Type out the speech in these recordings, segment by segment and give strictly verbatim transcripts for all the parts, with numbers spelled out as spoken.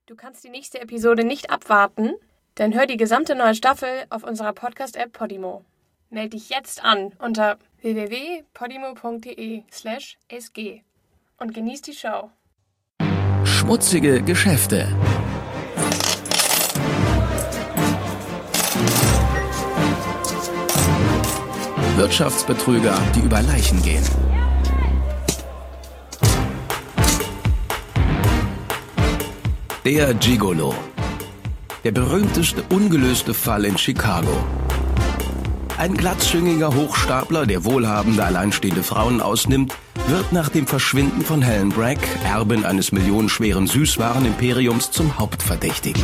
Du kannst die nächste Episode nicht abwarten? Dann hör die gesamte neue Staffel auf unserer Podcast-App Podimo. Meld dich jetzt an unter w w w punkt podimo punkt d e slash s g und genieß die Show. Schmutzige Geschäfte. Wirtschaftsbetrüger, die über Leichen gehen. Der Gigolo. Der berühmteste ungelöste Fall in Chicago. Ein glatzschüngiger Hochstapler, der wohlhabende, alleinstehende Frauen ausnimmt, wird nach dem Verschwinden von Helen Bragg, Erbin eines millionenschweren Süßwarenimperiums, zum Hauptverdächtigen.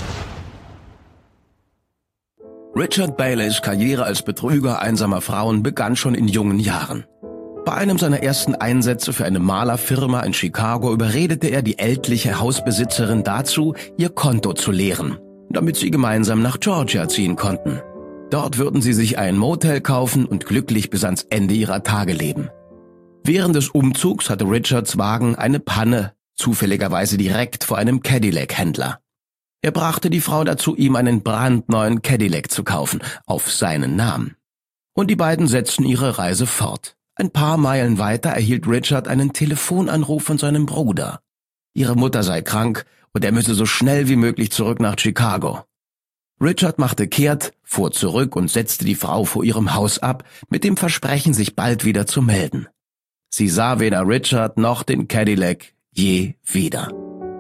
Richard Baileys Karriere als Betrüger einsamer Frauen begann schon in jungen Jahren. Bei einem seiner ersten Einsätze für eine Malerfirma in Chicago überredete er die ältliche Hausbesitzerin dazu, ihr Konto zu leeren, damit sie gemeinsam nach Georgia ziehen konnten. Dort würden sie sich ein Motel kaufen und glücklich bis ans Ende ihrer Tage leben. Während des Umzugs hatte Richards Wagen eine Panne, zufälligerweise direkt vor einem Cadillac-Händler. Er brachte die Frau dazu, ihm einen brandneuen Cadillac zu kaufen, auf seinen Namen. Und die beiden setzten ihre Reise fort. Ein paar Meilen weiter erhielt Richard einen Telefonanruf von seinem Bruder. Ihre Mutter sei krank und er müsse so schnell wie möglich zurück nach Chicago. Richard machte kehrt, fuhr zurück und setzte die Frau vor ihrem Haus ab, mit dem Versprechen, sich bald wieder zu melden. Sie sah weder Richard noch den Cadillac je wieder.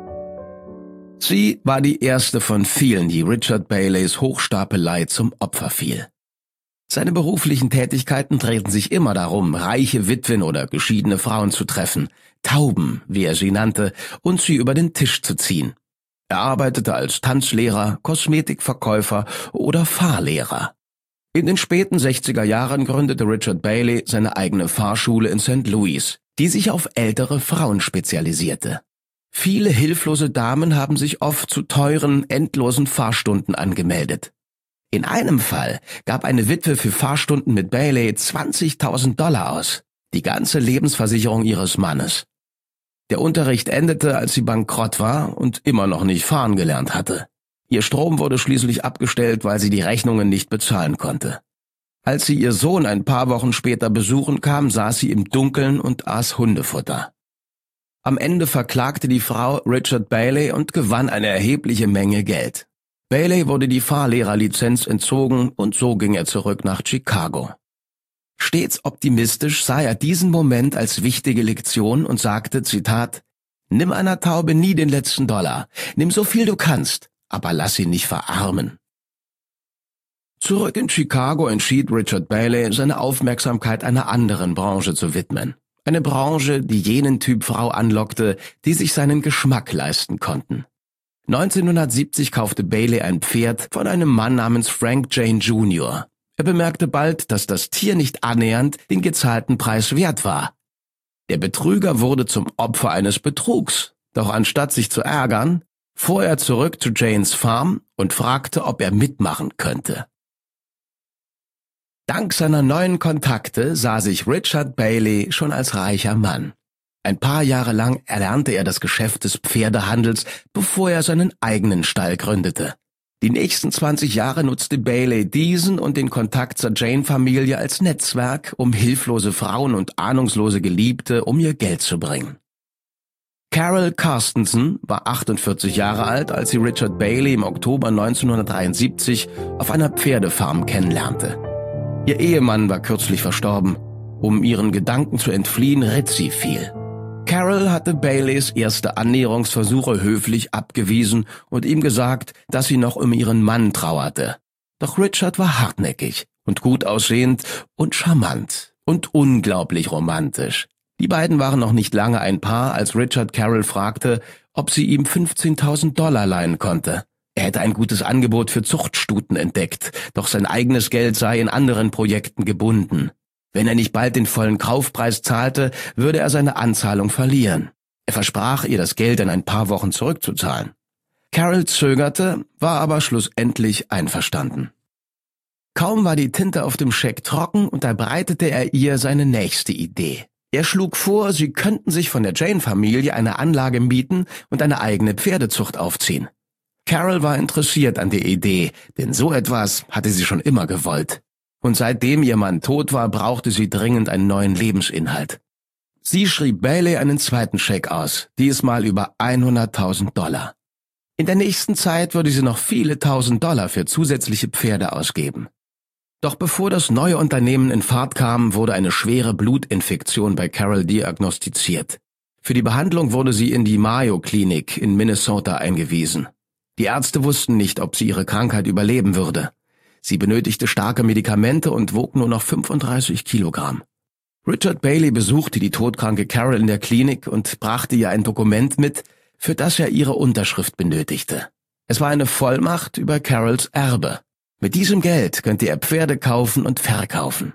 Sie war die erste von vielen, die Richard Baileys Hochstapelei zum Opfer fiel. Seine beruflichen Tätigkeiten drehten sich immer darum, reiche Witwen oder geschiedene Frauen zu treffen, Tauben, wie er sie nannte, und sie über den Tisch zu ziehen. Er arbeitete als Tanzlehrer, Kosmetikverkäufer oder Fahrlehrer. In den späten sechziger Jahren gründete Richard Bailey seine eigene Fahrschule in Sankt Louis, die sich auf ältere Frauen spezialisierte. Viele hilflose Damen haben sich oft zu teuren, endlosen Fahrstunden angemeldet. In einem Fall gab eine Witwe für Fahrstunden mit Bailey zwanzigtausend Dollar aus, die ganze Lebensversicherung ihres Mannes. Der Unterricht endete, als sie bankrott war und immer noch nicht fahren gelernt hatte. Ihr Strom wurde schließlich abgestellt, weil sie die Rechnungen nicht bezahlen konnte. Als sie ihr Sohn ein paar Wochen später besuchen kam, saß sie im Dunkeln und aß Hundefutter. Am Ende verklagte die Frau Richard Bailey und gewann eine erhebliche Menge Geld. Bailey wurde die Fahrlehrerlizenz entzogen und so ging er zurück nach Chicago. Stets optimistisch sah er diesen Moment als wichtige Lektion und sagte, Zitat, »Nimm einer Taube nie den letzten Dollar, nimm so viel du kannst, aber lass sie nicht verarmen.« Zurück in Chicago entschied Richard Bailey, seine Aufmerksamkeit einer anderen Branche zu widmen. Eine Branche, die jenen Typ Frau anlockte, die sich seinen Geschmack leisten konnten. neunzehnhundertsiebzig kaufte Bailey ein Pferd von einem Mann namens Frank Jane Junior Er bemerkte bald, dass das Tier nicht annähernd den gezahlten Preis wert war. Der Betrüger wurde zum Opfer eines Betrugs, doch anstatt sich zu ärgern, fuhr er zurück zu Janes Farm und fragte, ob er mitmachen könnte. Dank seiner neuen Kontakte sah sich Richard Bailey schon als reicher Mann. Ein paar Jahre lang erlernte er das Geschäft des Pferdehandels, bevor er seinen eigenen Stall gründete. Die nächsten zwanzig Jahre nutzte Bailey diesen und den Kontakt zur Jane-Familie als Netzwerk, um hilflose Frauen und ahnungslose Geliebte um ihr Geld zu bringen. Carol Carstensen war achtundvierzig Jahre alt, als sie Richard Bailey im Oktober neunzehnhundertdreiundsiebzig auf einer Pferdefarm kennenlernte. Ihr Ehemann war kürzlich verstorben. Um ihren Gedanken zu entfliehen, ritt sie viel. Carol hatte Baileys erste Annäherungsversuche höflich abgewiesen und ihm gesagt, dass sie noch um ihren Mann trauerte. Doch Richard war hartnäckig und gut aussehend und charmant und unglaublich romantisch. Die beiden waren noch nicht lange ein Paar, als Richard Carol fragte, ob sie ihm fünfzehntausend Dollar leihen konnte. Er hätte ein gutes Angebot für Zuchtstuten entdeckt, doch sein eigenes Geld sei in anderen Projekten gebunden. Wenn er nicht bald den vollen Kaufpreis zahlte, würde er seine Anzahlung verlieren. Er versprach ihr, das Geld in ein paar Wochen zurückzuzahlen. Carol zögerte, war aber schlussendlich einverstanden. Kaum war die Tinte auf dem Scheck trocken, unterbreitete er ihr seine nächste Idee. Er schlug vor, sie könnten sich von der Jane-Familie eine Anlage mieten und eine eigene Pferdezucht aufziehen. Carol war interessiert an der Idee, denn so etwas hatte sie schon immer gewollt. Und seitdem ihr Mann tot war, brauchte sie dringend einen neuen Lebensinhalt. Sie schrieb Bailey einen zweiten Scheck aus, diesmal über hunderttausend Dollar. In der nächsten Zeit würde sie noch viele tausend Dollar für zusätzliche Pferde ausgeben. Doch bevor das neue Unternehmen in Fahrt kam, wurde eine schwere Blutinfektion bei Carol diagnostiziert. Für die Behandlung wurde sie in die Mayo-Klinik in Minnesota eingewiesen. Die Ärzte wussten nicht, ob sie ihre Krankheit überleben würde. Sie benötigte starke Medikamente und wog nur noch fünfunddreißig Kilogramm. Richard Bailey besuchte die todkranke Carol in der Klinik und brachte ihr ein Dokument mit, für das er ihre Unterschrift benötigte. Es war eine Vollmacht über Carols Erbe. Mit diesem Geld könnte er Pferde kaufen und verkaufen.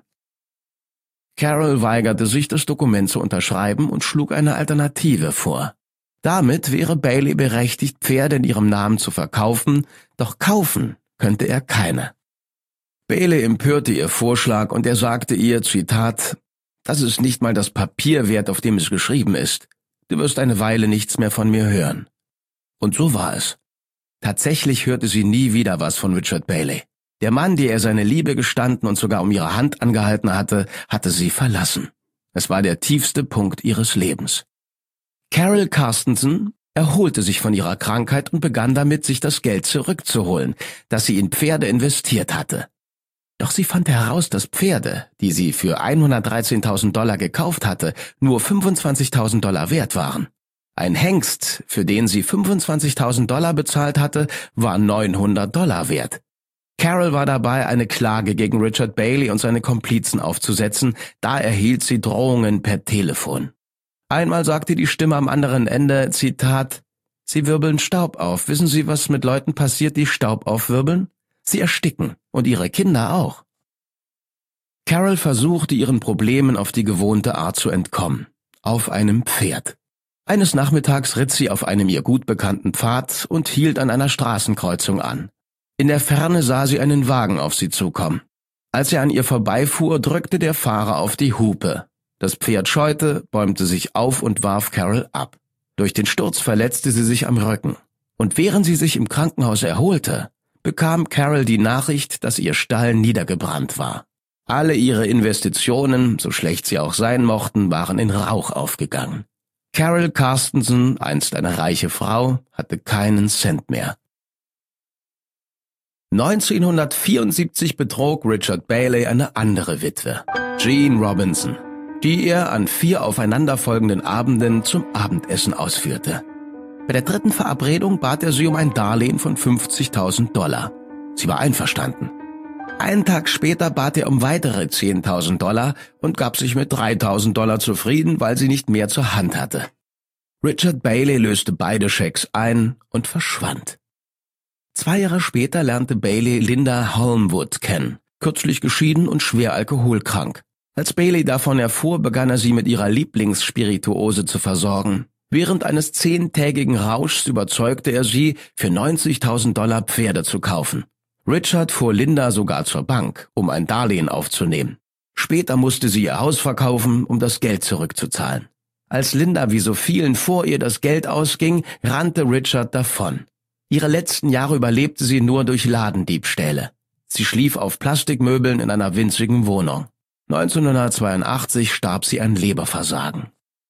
Carol weigerte sich, das Dokument zu unterschreiben und schlug eine Alternative vor. Damit wäre Bailey berechtigt, Pferde in ihrem Namen zu verkaufen, doch kaufen könnte er keine. Bailey empörte ihr Vorschlag und er sagte ihr, Zitat, »Das ist nicht mal das Papier wert, auf dem es geschrieben ist. Du wirst eine Weile nichts mehr von mir hören.« Und so war es. Tatsächlich hörte sie nie wieder was von Richard Bailey. Der Mann, der ihr seine Liebe gestanden und sogar um ihre Hand angehalten hatte, hatte sie verlassen. Es war der tiefste Punkt ihres Lebens. Carol Carstensen erholte sich von ihrer Krankheit und begann damit, sich das Geld zurückzuholen, das sie in Pferde investiert hatte. Doch sie fand heraus, dass Pferde, die sie für hundertdreizehntausend Dollar gekauft hatte, nur fünfundzwanzigtausend Dollar wert waren. Ein Hengst, für den sie fünfundzwanzigtausend Dollar bezahlt hatte, war neunhundert Dollar wert. Carol war dabei, eine Klage gegen Richard Bailey und seine Komplizen aufzusetzen, da erhielt sie Drohungen per Telefon. Einmal sagte die Stimme am anderen Ende, Zitat, »Sie wirbeln Staub auf. Wissen Sie, was mit Leuten passiert, die Staub aufwirbeln? Sie ersticken. Und ihre Kinder auch.« Carol versuchte, ihren Problemen auf die gewohnte Art zu entkommen. Auf einem Pferd. Eines Nachmittags ritt sie auf einem ihr gut bekannten Pfad und hielt an einer Straßenkreuzung an. In der Ferne sah sie einen Wagen auf sie zukommen. Als er an ihr vorbeifuhr, drückte der Fahrer auf die Hupe. Das Pferd scheute, bäumte sich auf und warf Carol ab. Durch den Sturz verletzte sie sich am Rücken. Und während sie sich im Krankenhaus erholte, bekam Carol die Nachricht, dass ihr Stall niedergebrannt war. Alle ihre Investitionen, so schlecht sie auch sein mochten, waren in Rauch aufgegangen. Carol Carstensen, einst eine reiche Frau, hatte keinen Cent mehr. neunzehnhundertvierundsiebzig betrog Richard Bailey eine andere Witwe, Jean Robinson, die er an vier aufeinanderfolgenden Abenden zum Abendessen ausführte. Bei der dritten Verabredung bat er sie um ein Darlehen von fünfzigtausend Dollar. Sie war einverstanden. Einen Tag später bat er um weitere zehntausend Dollar und gab sich mit dreitausend Dollar zufrieden, weil sie nicht mehr zur Hand hatte. Richard Bailey löste beide Schecks ein und verschwand. Zwei Jahre später lernte Bailey Linda Holmwood kennen, kürzlich geschieden und schwer alkoholkrank. Als Bailey davon erfuhr, begann er sie mit ihrer Lieblingsspirituose zu versorgen. Während eines zehntägigen Rauschs überzeugte er sie, für neunzigtausend Dollar Pferde zu kaufen. Richard fuhr Linda sogar zur Bank, um ein Darlehen aufzunehmen. Später musste sie ihr Haus verkaufen, um das Geld zurückzuzahlen. Als Linda wie so vielen vor ihr das Geld ausging, rannte Richard davon. Ihre letzten Jahre überlebte sie nur durch Ladendiebstähle. Sie schlief auf Plastikmöbeln in einer winzigen Wohnung. neunzehnhundertzweiundachtzig starb sie an Leberversagen.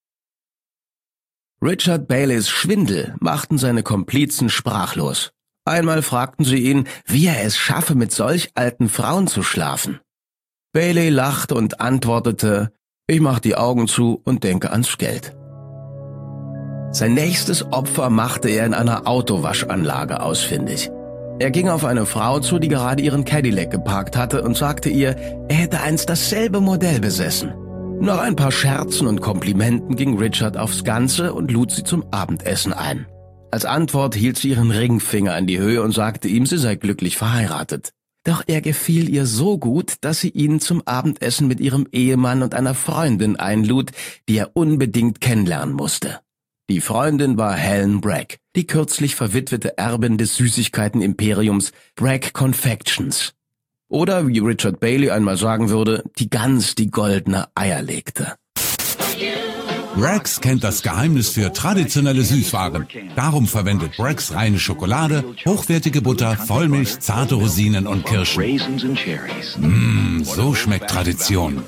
Richard Baileys Schwindel machten seine Komplizen sprachlos. Einmal fragten sie ihn, wie er es schaffe, mit solch alten Frauen zu schlafen. Bailey lachte und antwortete, ich mach die Augen zu und denke ans Geld. Sein nächstes Opfer machte er in einer Autowaschanlage ausfindig. Er ging auf eine Frau zu, die gerade ihren Cadillac geparkt hatte und sagte ihr, er hätte einst dasselbe Modell besessen. Nach ein paar Scherzen und Komplimenten ging Richard aufs Ganze und lud sie zum Abendessen ein. Als Antwort hielt sie ihren Ringfinger in die Höhe und sagte ihm, sie sei glücklich verheiratet. Doch er gefiel ihr so gut, dass sie ihn zum Abendessen mit ihrem Ehemann und einer Freundin einlud, die er unbedingt kennenlernen musste. Die Freundin war Helen Bragg, die kürzlich verwitwete Erbin des Süßigkeiten-Imperiums Bragg Confections. Oder, wie Richard Bailey einmal sagen würde, die Gans, die goldene Eier legte. Braggs kennt das Geheimnis für traditionelle Süßwaren. Darum verwendet Braggs reine Schokolade, hochwertige Butter, Vollmilch, zarte Rosinen und Kirschen. Mmh, so schmeckt Tradition.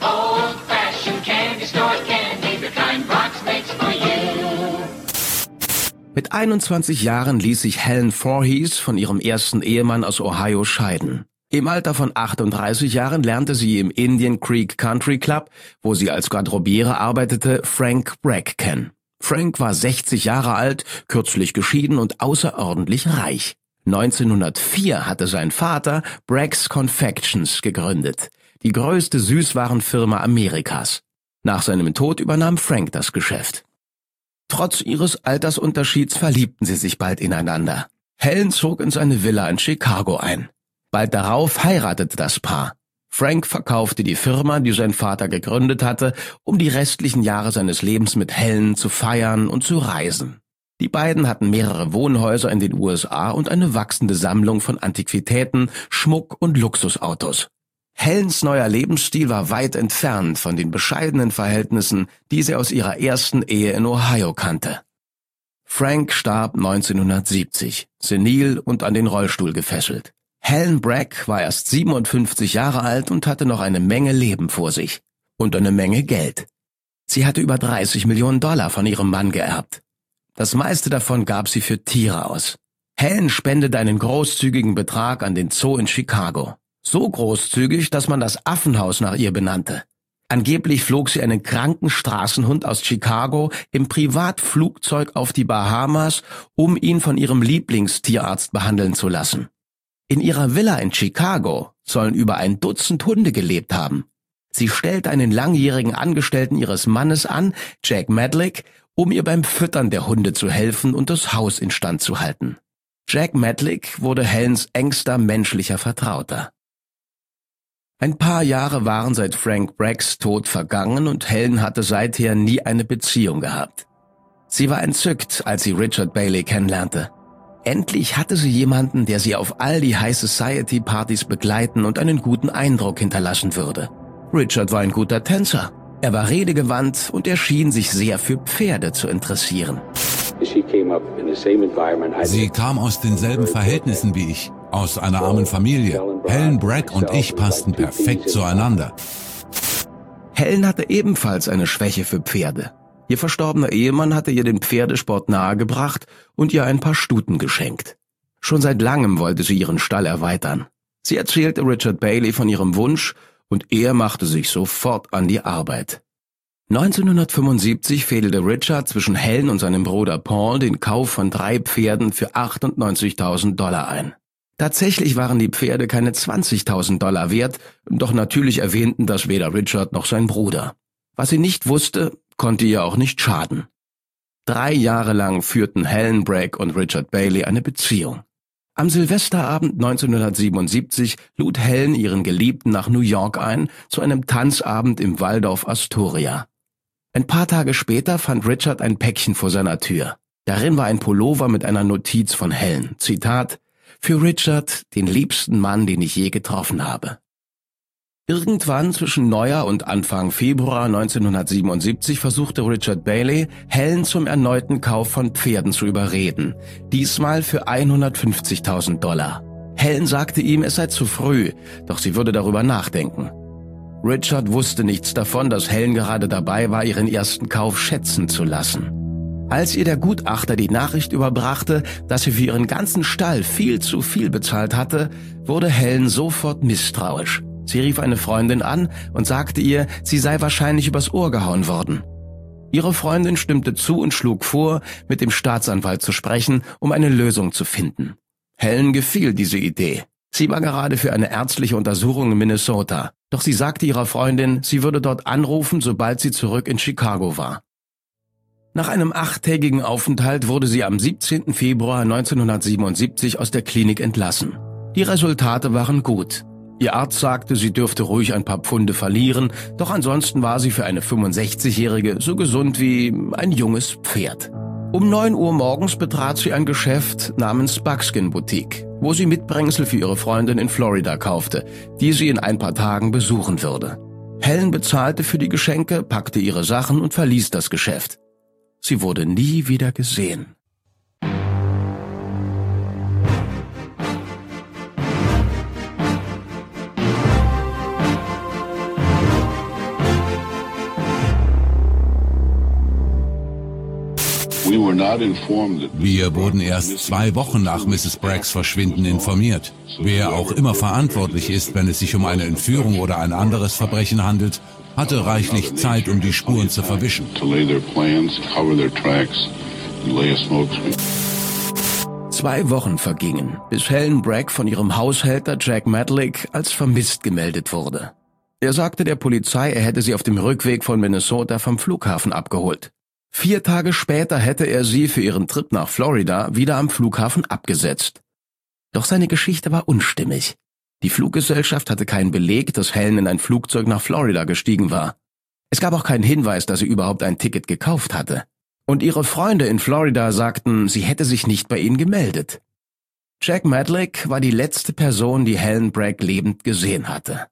Mit einundzwanzig Jahren ließ sich Helen Voorhees von ihrem ersten Ehemann aus Ohio scheiden. Im Alter von achtunddreißig Jahren lernte sie im Indian Creek Country Club, wo sie als Garderobiere arbeitete, Frank Bragg kennen. Frank war sechzig Jahre alt, kürzlich geschieden und außerordentlich reich. neunzehnhundertvier hatte sein Vater Bragg's Confections gegründet, die größte Süßwarenfirma Amerikas. Nach seinem Tod übernahm Frank das Geschäft. Trotz ihres Altersunterschieds verliebten sie sich bald ineinander. Helen zog in seine Villa in Chicago ein. Bald darauf heiratete das Paar. Frank verkaufte die Firma, die sein Vater gegründet hatte, um die restlichen Jahre seines Lebens mit Helen zu feiern und zu reisen. Die beiden hatten mehrere Wohnhäuser in den U S A und eine wachsende Sammlung von Antiquitäten, Schmuck und Luxusautos. Helens neuer Lebensstil war weit entfernt von den bescheidenen Verhältnissen, die sie aus ihrer ersten Ehe in Ohio kannte. Frank starb neunzehnhundertsiebzig, senil und an den Rollstuhl gefesselt. Helen Bragg war erst siebenundfünfzig Jahre alt und hatte noch eine Menge Leben vor sich. Und eine Menge Geld. Sie hatte über dreißig Millionen Dollar von ihrem Mann geerbt. Das meiste davon gab sie für Tiere aus. Helen spendete einen großzügigen Betrag an den Zoo in Chicago. So großzügig, dass man das Affenhaus nach ihr benannte. Angeblich flog sie einen kranken Straßenhund aus Chicago im Privatflugzeug auf die Bahamas, um ihn von ihrem Lieblingstierarzt behandeln zu lassen. In ihrer Villa in Chicago sollen über ein Dutzend Hunde gelebt haben. Sie stellte einen langjährigen Angestellten ihres Mannes an, Jack Medlick, um ihr beim Füttern der Hunde zu helfen und das Haus instand zu halten. Jack Medlick wurde Helens engster menschlicher Vertrauter. Ein paar Jahre waren seit Frank Braggs Tod vergangen und Helen hatte seither nie eine Beziehung gehabt. Sie war entzückt, als sie Richard Bailey kennenlernte. Endlich hatte sie jemanden, der sie auf all die High-Society-Partys begleiten und einen guten Eindruck hinterlassen würde. Richard war ein guter Tänzer. Er war redegewandt und er schien sich sehr für Pferde zu interessieren. Sie kam aus denselben Verhältnissen wie ich, aus einer armen Familie. Helen Bragg und ich passten perfekt zueinander. Helen hatte ebenfalls eine Schwäche für Pferde. Ihr verstorbener Ehemann hatte ihr den Pferdesport nahegebracht und ihr ein paar Stuten geschenkt. Schon seit langem wollte sie ihren Stall erweitern. Sie erzählte Richard Bailey von ihrem Wunsch und er machte sich sofort an die Arbeit. neunzehnhundertfünfundsiebzig fädelte Richard zwischen Helen und seinem Bruder Paul den Kauf von drei Pferden für achtundneunzigtausend Dollar ein. Tatsächlich waren die Pferde keine zwanzigtausend Dollar wert, doch natürlich erwähnten das weder Richard noch sein Bruder. Was sie nicht wusste, konnte ihr auch nicht schaden. Drei Jahre lang führten Helen Bragg und Richard Bailey eine Beziehung. Am Silvesterabend neunzehnhundertsiebenundsiebzig lud Helen ihren Geliebten nach New York ein, zu einem Tanzabend im Waldorf Astoria. Ein paar Tage später fand Richard ein Päckchen vor seiner Tür. Darin war ein Pullover mit einer Notiz von Helen. Zitat: »Für Richard, den liebsten Mann, den ich je getroffen habe.« Irgendwann zwischen Neujahr und Anfang Februar neunzehnhundertsiebenundsiebzig versuchte Richard Bailey, Helen zum erneuten Kauf von Pferden zu überreden, diesmal für hundertfünfzigtausend Dollar. Helen sagte ihm, es sei zu früh, doch sie würde darüber nachdenken. Richard wusste nichts davon, dass Helen gerade dabei war, ihren ersten Kauf schätzen zu lassen. Als ihr der Gutachter die Nachricht überbrachte, dass sie für ihren ganzen Stall viel zu viel bezahlt hatte, wurde Helen sofort misstrauisch. Sie rief eine Freundin an und sagte ihr, sie sei wahrscheinlich übers Ohr gehauen worden. Ihre Freundin stimmte zu und schlug vor, mit dem Staatsanwalt zu sprechen, um eine Lösung zu finden. Helen gefiel diese Idee. Sie war gerade für eine ärztliche Untersuchung in Minnesota, doch sie sagte ihrer Freundin, sie würde dort anrufen, sobald sie zurück in Chicago war. Nach einem achttägigen Aufenthalt wurde sie am siebzehnten Februar neunzehnhundertsiebenundsiebzig aus der Klinik entlassen. Die Resultate waren gut. Ihr Arzt sagte, sie dürfte ruhig ein paar Pfunde verlieren, doch ansonsten war sie für eine fünfundsechzigjährige so gesund wie ein junges Pferd. Um neun Uhr morgens betrat sie ein Geschäft namens Buckskin Boutique, wo sie Mitbringsel für ihre Freundin in Florida kaufte, die sie in ein paar Tagen besuchen würde. Helen bezahlte für die Geschenke, packte ihre Sachen und verließ das Geschäft. Sie wurde nie wieder gesehen. Wir wurden erst zwei Wochen nach Misses Braggs Verschwinden informiert. Wer auch immer verantwortlich ist, wenn es sich um eine Entführung oder ein anderes Verbrechen handelt, hatte reichlich Zeit, um die Spuren zu verwischen. Zwei Wochen vergingen, bis Helen Bragg von ihrem Haushälter Jack Matlick als vermisst gemeldet wurde. Er sagte der Polizei, er hätte sie auf dem Rückweg von Minnesota vom Flughafen abgeholt. Vier Tage später hätte er sie für ihren Trip nach Florida wieder am Flughafen abgesetzt. Doch seine Geschichte war unstimmig. Die Fluggesellschaft hatte keinen Beleg, dass Helen in ein Flugzeug nach Florida gestiegen war. Es gab auch keinen Hinweis, dass sie überhaupt ein Ticket gekauft hatte. Und ihre Freunde in Florida sagten, sie hätte sich nicht bei ihnen gemeldet. Jack Matlick war die letzte Person, die Helen Bragg lebend gesehen hatte.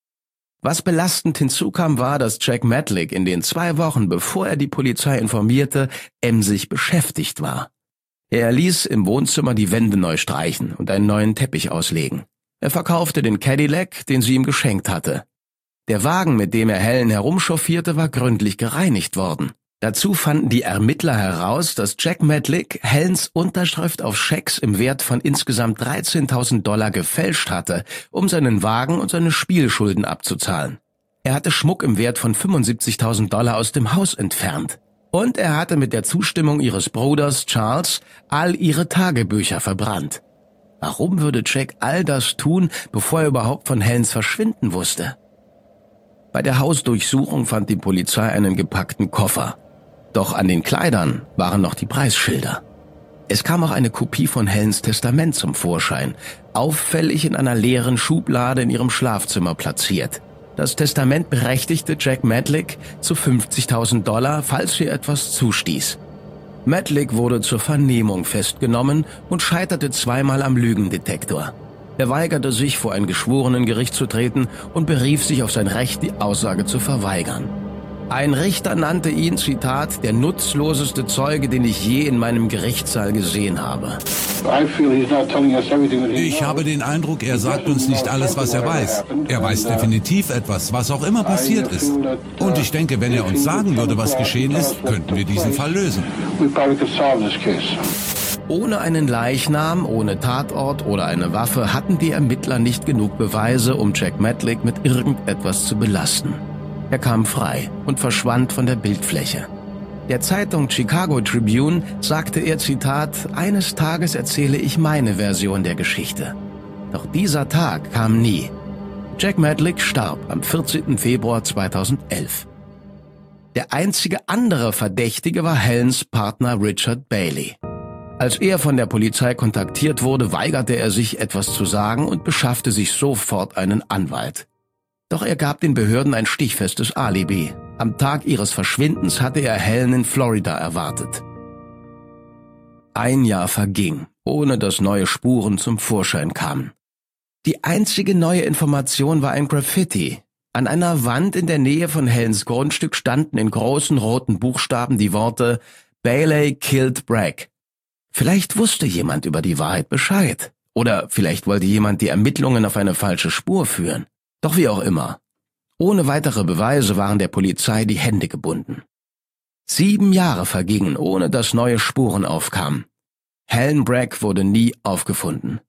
Was belastend hinzukam, war, dass Jack Matlick in den zwei Wochen, bevor er die Polizei informierte, emsig beschäftigt war. Er ließ im Wohnzimmer die Wände neu streichen und einen neuen Teppich auslegen. Er verkaufte den Cadillac, den sie ihm geschenkt hatte. Der Wagen, mit dem er Helen herumchauffierte, war gründlich gereinigt worden. Dazu fanden die Ermittler heraus, dass Jack Matlick Helens Unterschrift auf Schecks im Wert von insgesamt dreizehntausend Dollar gefälscht hatte, um seinen Wagen und seine Spielschulden abzuzahlen. Er hatte Schmuck im Wert von fünfundsiebzigtausend Dollar aus dem Haus entfernt. Und er hatte mit der Zustimmung ihres Bruders Charles all ihre Tagebücher verbrannt. Warum würde Jack all das tun, bevor er überhaupt von Helens Verschwinden wusste? Bei der Hausdurchsuchung fand die Polizei einen gepackten Koffer. Doch an den Kleidern waren noch die Preisschilder. Es kam auch eine Kopie von Helens Testament zum Vorschein, auffällig in einer leeren Schublade in ihrem Schlafzimmer platziert. Das Testament berechtigte Jack Matlick zu fünfzigtausend Dollar, falls ihr etwas zustieß. Matlick wurde zur Vernehmung festgenommen und scheiterte zweimal am Lügendetektor. Er weigerte sich, vor ein Geschworenengericht zu treten und berief sich auf sein Recht, die Aussage zu verweigern. Ein Richter nannte ihn, Zitat, der nutzloseste Zeuge, den ich je in meinem Gerichtssaal gesehen habe. Ich habe den Eindruck, er sagt uns nicht alles, was er weiß. Er weiß definitiv etwas, was auch immer passiert ist. Und ich denke, wenn er uns sagen würde, was geschehen ist, könnten wir diesen Fall lösen. Ohne einen Leichnam, ohne Tatort oder eine Waffe hatten die Ermittler nicht genug Beweise, um Jack Matlick mit irgendetwas zu belasten. Er kam frei und verschwand von der Bildfläche. Der Zeitung Chicago Tribune sagte er, Zitat, eines Tages erzähle ich meine Version der Geschichte. Doch dieser Tag kam nie. Jack Matlick starb am vierzehnten Februar zweitausendelf. Der einzige andere Verdächtige war Helens Partner Richard Bailey. Als er von der Polizei kontaktiert wurde, weigerte er sich, etwas zu sagen und beschaffte sich sofort einen Anwalt. Doch er gab den Behörden ein stichfestes Alibi. Am Tag ihres Verschwindens hatte er Helen in Florida erwartet. Ein Jahr verging, ohne dass neue Spuren zum Vorschein kamen. Die einzige neue Information war ein Graffiti. An einer Wand in der Nähe von Helens Grundstück standen in großen roten Buchstaben die Worte Bailey killed Bragg. Vielleicht wusste jemand über die Wahrheit Bescheid. Oder vielleicht wollte jemand die Ermittlungen auf eine falsche Spur führen. Doch wie auch immer. Ohne weitere Beweise waren der Polizei die Hände gebunden. Sieben Jahre vergingen, ohne dass neue Spuren aufkamen. Helen Bragg wurde nie aufgefunden.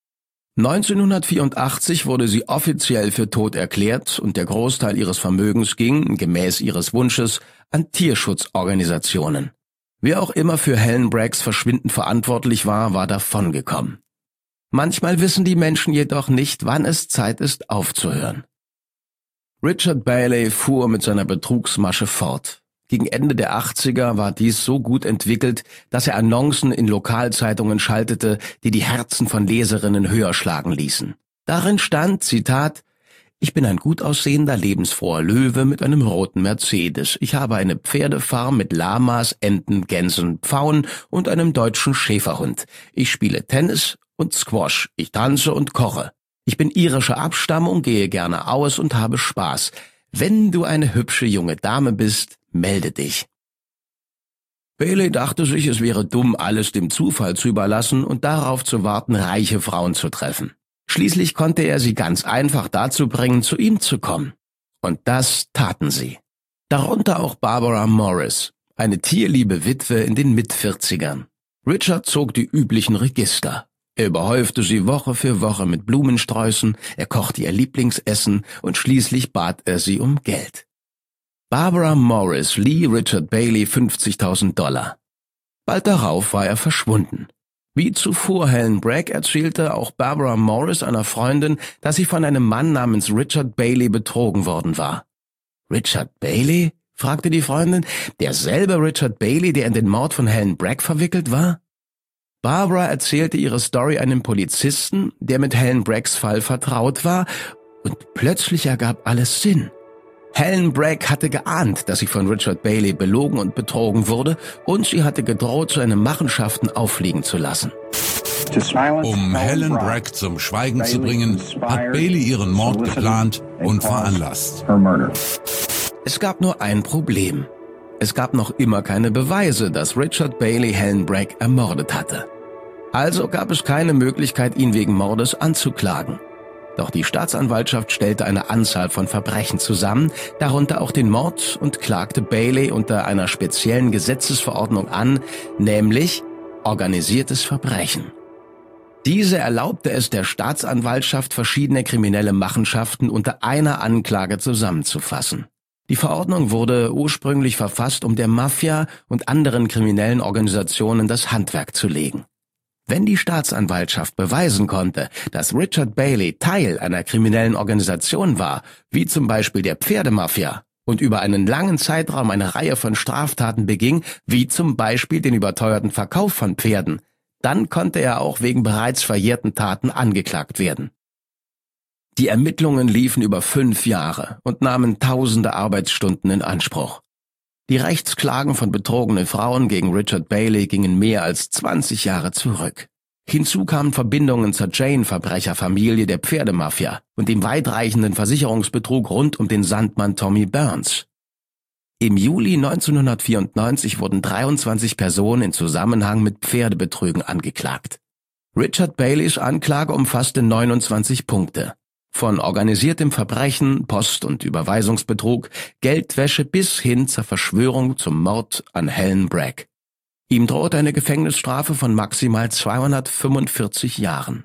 neunzehnhundertvierundachtzig wurde sie offiziell für tot erklärt und der Großteil ihres Vermögens ging, gemäß ihres Wunsches, an Tierschutzorganisationen. Wer auch immer für Helen Braggs Verschwinden verantwortlich war, war davongekommen. Manchmal wissen die Menschen jedoch nicht, wann es Zeit ist, aufzuhören. Richard Bailey fuhr mit seiner Betrugsmasche fort. Gegen Ende der achtziger war dies so gut entwickelt, dass er Annoncen in Lokalzeitungen schaltete, die die Herzen von Leserinnen höher schlagen ließen. Darin stand, Zitat, »Ich bin ein gut aussehender, lebensfroher Löwe mit einem roten Mercedes. Ich habe eine Pferdefarm mit Lamas, Enten, Gänsen, Pfauen und einem deutschen Schäferhund. Ich spiele Tennis und Squash. Ich tanze und koche. Ich bin irischer Abstammung, gehe gerne aus und habe Spaß. Wenn du eine hübsche junge Dame bist, melde dich. Bailey dachte sich, es wäre dumm, alles dem Zufall zu überlassen und darauf zu warten, reiche Frauen zu treffen. Schließlich konnte er sie ganz einfach dazu bringen, zu ihm zu kommen. Und das taten sie. Darunter auch Barbara Morris, eine tierliebe Witwe in den Mitvierzigern. Richard zog die üblichen Register. Er überhäufte sie Woche für Woche mit Blumensträußen, er kochte ihr Lieblingsessen und schließlich bat er sie um Geld. Barbara Morris lieh Richard Bailey fünfzigtausend Dollar. Bald darauf war er verschwunden. Wie zuvor Helen Bragg erzählte auch Barbara Morris einer Freundin, dass sie von einem Mann namens Richard Bailey betrogen worden war. »Richard Bailey?« fragte die Freundin. »Derselbe Richard Bailey, der in den Mord von Helen Bragg verwickelt war?« Barbara erzählte ihre Story einem Polizisten, der mit Helen Braggs Fall vertraut war, und plötzlich ergab alles Sinn. Helen Bragg hatte geahnt, dass sie von Richard Bailey belogen und betrogen wurde, und sie hatte gedroht, seine Machenschaften auffliegen zu lassen. Um Helen Bragg zum Schweigen zu bringen, hat Bailey ihren Mord geplant und veranlasst. Es gab nur ein Problem. Es gab noch immer keine Beweise, dass Richard Bailey Helen Bragg ermordet hatte. Also gab es keine Möglichkeit, ihn wegen Mordes anzuklagen. Doch die Staatsanwaltschaft stellte eine Anzahl von Verbrechen zusammen, darunter auch den Mord, und klagte Bailey unter einer speziellen Gesetzesverordnung an, nämlich organisiertes Verbrechen. Diese erlaubte es der Staatsanwaltschaft, verschiedene kriminelle Machenschaften unter einer Anklage zusammenzufassen. Die Verordnung wurde ursprünglich verfasst, um der Mafia und anderen kriminellen Organisationen das Handwerk zu legen. Wenn die Staatsanwaltschaft beweisen konnte, dass Richard Bailey Teil einer kriminellen Organisation war, wie zum Beispiel der Pferdemafia, und über einen langen Zeitraum eine Reihe von Straftaten beging, wie zum Beispiel den überteuerten Verkauf von Pferden, dann konnte er auch wegen bereits verjährten Taten angeklagt werden. Die Ermittlungen liefen über fünf Jahre und nahmen tausende Arbeitsstunden in Anspruch. Die Rechtsklagen von betrogenen Frauen gegen Richard Bailey gingen mehr als zwanzig Jahre zurück. Hinzu kamen Verbindungen zur Jane-Verbrecherfamilie der Pferdemafia und dem weitreichenden Versicherungsbetrug rund um den Sandmann Tommy Burns. Im Juli neunzehnhundertvierundneunzig wurden dreiundzwanzig Personen in Zusammenhang mit Pferdebetrügen angeklagt. Richard Baileys Anklage umfasste neunundzwanzig Punkte. Von organisiertem Verbrechen, Post- und Überweisungsbetrug, Geldwäsche bis hin zur Verschwörung zum Mord an Helen Bragg. Ihm droht eine Gefängnisstrafe von maximal zweihundertfünfundvierzig Jahren.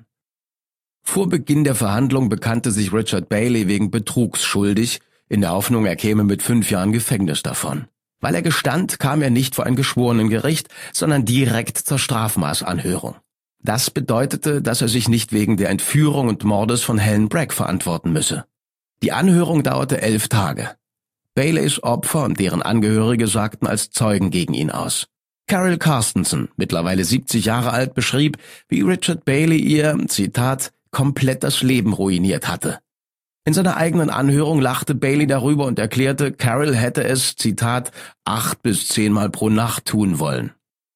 Vor Beginn der Verhandlung bekannte sich Richard Bailey wegen Betrugs schuldig, in der Hoffnung, er käme mit fünf Jahren Gefängnis davon. Weil er gestand, kam er nicht vor ein Geschworenengericht, sondern direkt zur Strafmaßanhörung. Das bedeutete, dass er sich nicht wegen der Entführung und Mordes von Helen Bragg verantworten müsse. Die Anhörung dauerte elf Tage. Baileys Opfer und deren Angehörige sagten als Zeugen gegen ihn aus. Carol Carstensen, mittlerweile siebzig Jahre alt, beschrieb, wie Richard Bailey ihr, Zitat, komplett das Leben ruiniert hatte. In seiner eigenen Anhörung lachte Bailey darüber und erklärte, Carol hätte es, Zitat, acht bis zehnmal pro Nacht tun wollen.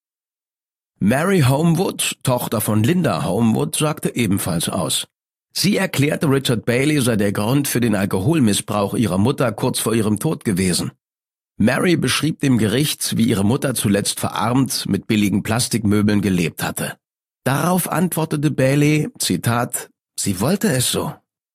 Mary Homewood, Tochter von Linda Homewood, sagte ebenfalls aus. Sie erklärte, Richard Bailey sei der Grund für den Alkoholmissbrauch ihrer Mutter kurz vor ihrem Tod gewesen. Mary beschrieb dem Gericht, wie ihre Mutter zuletzt verarmt mit billigen Plastikmöbeln gelebt hatte. Darauf antwortete Bailey, Zitat, sie wollte es so.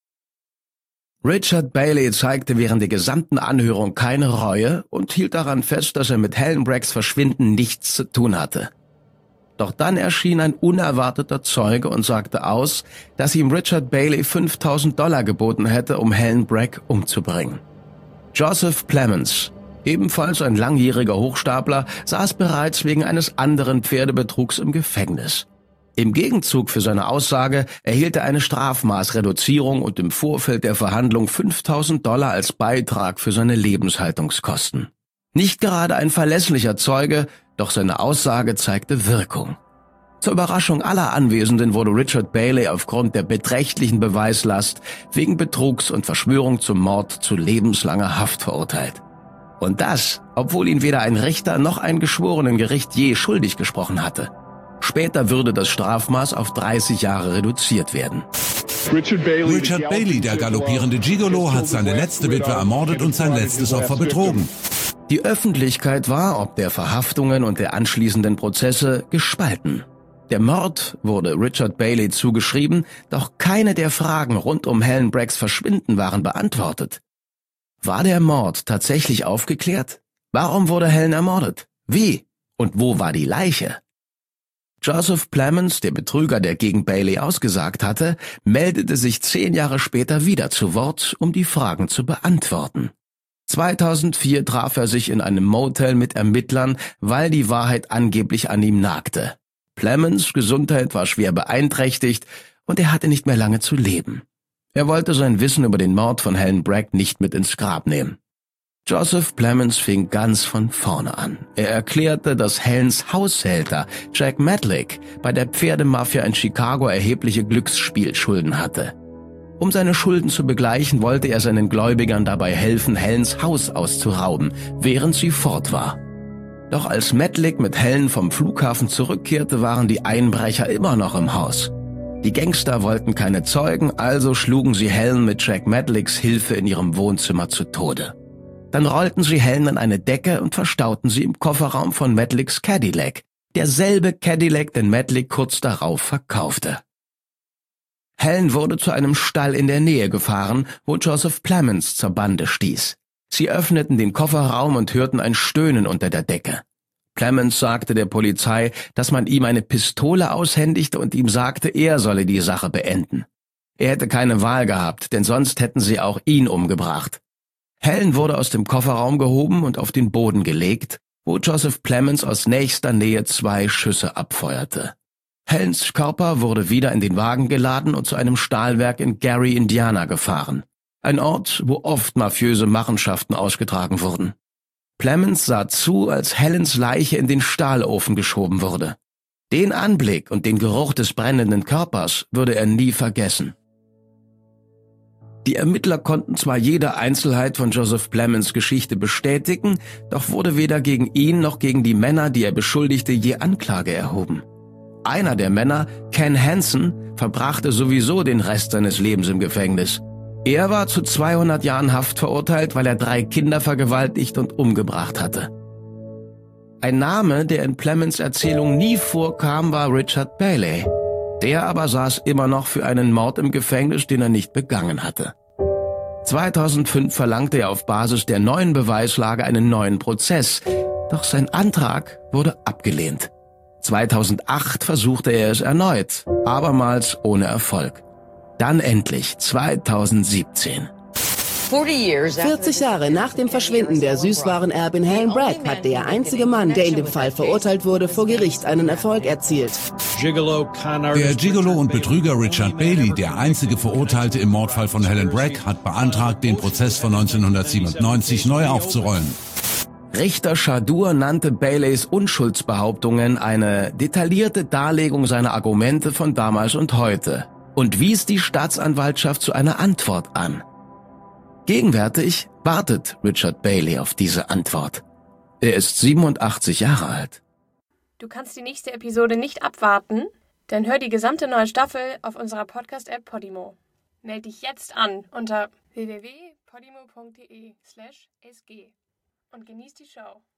Richard Bailey zeigte während der gesamten Anhörung keine Reue und hielt daran fest, dass er mit Helen Braggs Verschwinden nichts zu tun hatte. Doch dann erschien ein unerwarteter Zeuge und sagte aus, dass ihm Richard Bailey fünftausend Dollar geboten hätte, um Helen Bragg umzubringen. Joseph Plemons, ebenfalls ein langjähriger Hochstapler, saß bereits wegen eines anderen Pferdebetrugs im Gefängnis. Im Gegenzug für seine Aussage erhielt er eine Strafmaßreduzierung und im Vorfeld der Verhandlung fünftausend Dollar als Beitrag für seine Lebenshaltungskosten. Nicht gerade ein verlässlicher Zeuge, doch seine Aussage zeigte Wirkung. Zur Überraschung aller Anwesenden wurde Richard Bailey aufgrund der beträchtlichen Beweislast wegen Betrugs und Verschwörung zum Mord zu lebenslanger Haft verurteilt. Und das, obwohl ihn weder ein Richter noch ein Geschworenengericht je schuldig gesprochen hatte. Später würde das Strafmaß auf dreißig Jahre reduziert werden. Richard Bailey, der galoppierende Gigolo, hat seine letzte Witwe ermordet und sein letztes Opfer betrogen. Die Öffentlichkeit war, ob der Verhaftungen und der anschließenden Prozesse, gespalten. Der Mord wurde Richard Bailey zugeschrieben, doch keine der Fragen rund um Helen Braggs Verschwinden waren beantwortet. War der Mord tatsächlich aufgeklärt? Warum wurde Helen ermordet? Wie? Und wo war die Leiche? Joseph Plemons, der Betrüger, der gegen Bailey ausgesagt hatte, meldete sich zehn Jahre später wieder zu Wort, um die Fragen zu beantworten. zweitausendvier traf er sich in einem Motel mit Ermittlern, weil die Wahrheit angeblich an ihm nagte. Plemons' Gesundheit war schwer beeinträchtigt und er hatte nicht mehr lange zu leben. Er wollte sein Wissen über den Mord von Helen Bragg nicht mit ins Grab nehmen. Joseph Plemons fing ganz von vorne an. Er erklärte, dass Helens Haushälter Jack Matlick bei der Pferdemafia in Chicago erhebliche Glücksspielschulden hatte. Um seine Schulden zu begleichen, wollte er seinen Gläubigern dabei helfen, Helens Haus auszurauben, während sie fort war. Doch als Matlick mit Helen vom Flughafen zurückkehrte, waren die Einbrecher immer noch im Haus. Die Gangster wollten keine Zeugen, also schlugen sie Helen mit Jack Matlicks Hilfe in ihrem Wohnzimmer zu Tode. Dann rollten sie Helen an eine Decke und verstauten sie im Kofferraum von Matlicks Cadillac, derselbe Cadillac, den Matlick kurz darauf verkaufte. Helen wurde zu einem Stall in der Nähe gefahren, wo Joseph Plemons zur Bande stieß. Sie öffneten den Kofferraum und hörten ein Stöhnen unter der Decke. Plemons sagte der Polizei, dass man ihm eine Pistole aushändigte und ihm sagte, er solle die Sache beenden. Er hätte keine Wahl gehabt, denn sonst hätten sie auch ihn umgebracht. Helen wurde aus dem Kofferraum gehoben und auf den Boden gelegt, wo Joseph Plemons aus nächster Nähe zwei Schüsse abfeuerte. Helens Körper wurde wieder in den Wagen geladen und zu einem Stahlwerk in Gary, Indiana gefahren. Ein Ort, wo oft mafiöse Machenschaften ausgetragen wurden. Plemons sah zu, als Helens Leiche in den Stahlofen geschoben wurde. Den Anblick und den Geruch des brennenden Körpers würde er nie vergessen. Die Ermittler konnten zwar jede Einzelheit von Joseph Plemons Geschichte bestätigen, doch wurde weder gegen ihn noch gegen die Männer, die er beschuldigte, je Anklage erhoben. Einer der Männer, Ken Hansen, verbrachte sowieso den Rest seines Lebens im Gefängnis. Er war zu zweihundert Jahren Haft verurteilt, weil er drei Kinder vergewaltigt und umgebracht hatte. Ein Name, der in Plemons Erzählung nie vorkam, war Richard Bailey. Der aber saß immer noch für einen Mord im Gefängnis, den er nicht begangen hatte. zweitausendfünf verlangte er auf Basis der neuen Beweislage einen neuen Prozess, doch sein Antrag wurde abgelehnt. zweitausendacht versuchte er es erneut, abermals ohne Erfolg. Dann endlich zweitausendsiebzehn. vierzig Jahre nach dem Verschwinden der Süßwarenerbin Helen Bragg hat der einzige Mann, der in dem Fall verurteilt wurde, vor Gericht einen Erfolg erzielt. Der Gigolo und Betrüger Richard Bailey, der einzige Verurteilte im Mordfall von Helen Bragg, hat beantragt, den Prozess von neunzehnhundertsiebenundneunzig neu aufzurollen. Richter Shadur nannte Baileys Unschuldsbehauptungen eine detaillierte Darlegung seiner Argumente von damals und heute und wies die Staatsanwaltschaft zu einer Antwort an. Gegenwärtig wartet Richard Bailey auf diese Antwort. Er ist siebenundachtzig Jahre alt. Du kannst die nächste Episode nicht abwarten, dann hör die gesamte neue Staffel auf unserer Podcast-App Podimo. Meld dich jetzt an unter w w w punkt podimo punkt de slash s g und genieß die Show.